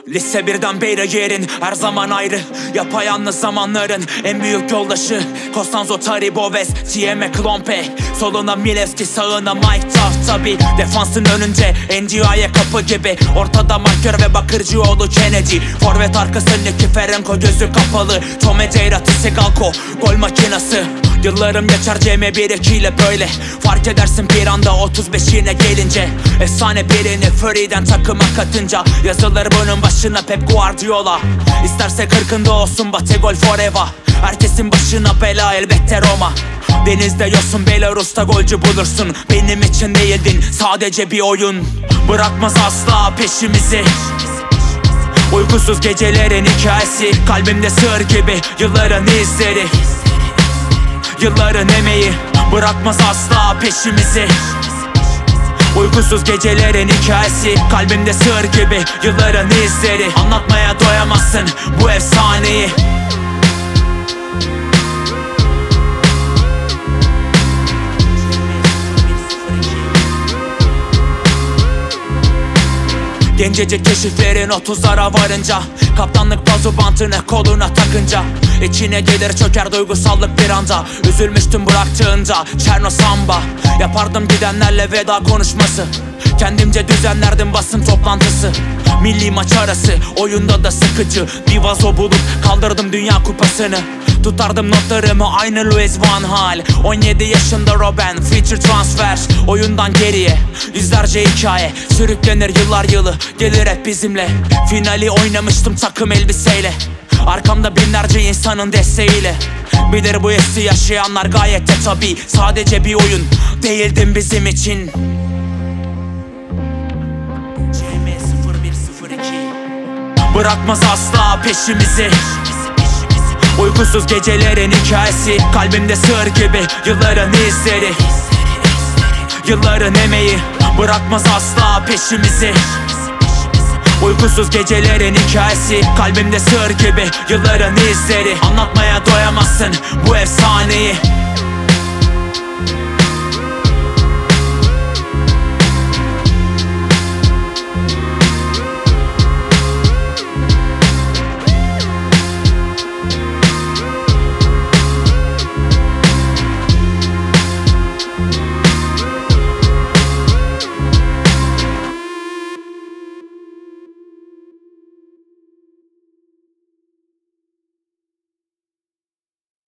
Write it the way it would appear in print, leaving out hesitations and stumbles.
Lise birden beri yerin her zaman ayrı. Yapayalnız zamanların en büyük yoldaşı. Costanzo, Taribo, West, TM, Klompe. Soluna Milevski, sağına Mike Tough tabi. Defansın önünde NDI'ye kapı gibi. Ortada markör ve Bakırcıoğlu Kennedy. Forvet arkasındaki Ferenko gözü kapalı. Tome Ceyra, Tisegalko gol makinası. Yıllarım geçer CM1-2 ile böyle. Fark edersin bir anda 35'ine gelince. Efsane birini Fury'den takıma katınca. Yazılır bunun başına Pep Guardiola. İsterse 40'ında olsun Bate gol forever. Herkesin başına bela elbette Roma. Denizde yosun, Belarus'ta golcü bulursun. Benim için değildin sadece bir oyun. Bırakmaz asla peşimizi. Uykusuz gecelerin hikayesi. Kalbimde sır gibi yılların izleri. Yılların emeği bırakmaz asla peşimizi. Uykusuz gecelerin hikayesi. Kalbimde sır gibi yılların izleri. Anlatmaya doyamazsın bu efsaneyi. Gencecik keşiflerin 30'lara varınca. Kaptanlık bazu bantını koluna takınca. İçine gelir çöker duygusallık bir anda. Üzülmüştüm bıraktığında Çerno Samba. Yapardım gidenlerle veda konuşması. Kendimce düzenlerdim basın toplantısı. Milli maç arası oyunda da sıkıcı. Bir vazo bulup kaldırdım dünya kupasını. Tutardım notlarımı aynı Louis van Gaal. 17 yaşında Robben, feature transfer. Oyundan geriye yüzlerce hikaye. Sürüklenir yıllar yılı, gelir hep bizimle. Finali oynamıştım takım elbiseyle. Arkamda binlerce insanın desteğiyle. Bilir bu hissi yaşayanlar gayet de tabi. Sadece bir oyun değildin bizim için. Bırakmaz asla peşimizi. Uykusuz gecelerin hikayesi. Kalbimde sır gibi yılların izleri. Yılların emeği bırakmaz asla peşimizi. Uykusuz gecelerin hikayesi. Kalbimde sır gibi yılların izleri. Anlatmaya doyamazsın bu efsaneyi.